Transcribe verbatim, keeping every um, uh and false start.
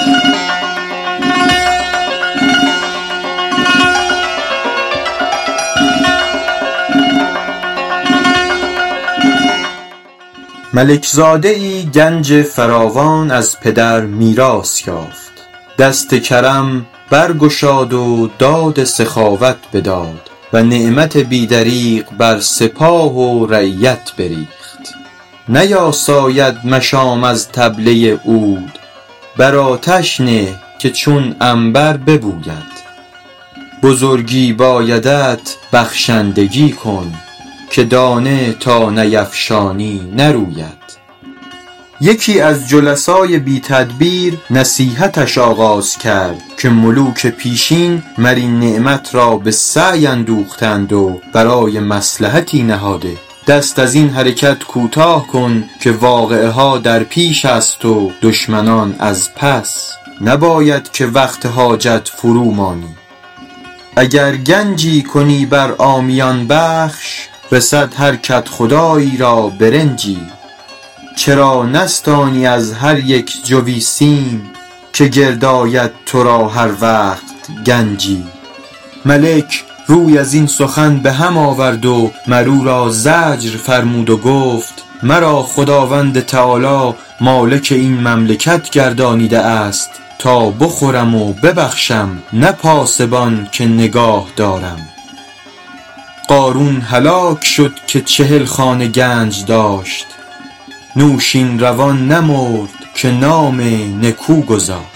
ملک زاده ای گنج فراوان از پدر میراث یافت. دست کرم برگشاد و داد سخاوت بداد و نعمت بی دریغ بر سپاه و رعیت بریخت. نیاساید مشام از طبله عود، بر آتش نه که چون عنبر ببوید. بزرگی بایدت بخشندگی کن، که دانه تا نیفشانی نروید. یکی از جلسای بی تدبیر نصیحتش آغاز کرد که ملوک پیشین مر این نعمت را به سعی اندوختند و برای مصلحتی نهاده. دست از این حرکت کوتاه کن که واقعه ها در پیش است و دشمنان از پس. نباید که وقت حاجت فرو مانی. اگر گنجی کنی بر عامیان بخش، رسد هر کدخدایی را برنجی. چرا نستانی از هر یک جوی سیم، که گرد آید تو را هر وقت گنجی. ملک روی از این سخن به هم آورد و مر او را زجر فرمود و گفت: مرا خداوند تعالی مالک این مملکت گردانیده است تا بخورم و ببخشم، نه پاسبان که نگاه دارم. قارون هلاک شد که چهل خانه گنج داشت، نوشین روان نمرد که نام نکو گذاشت.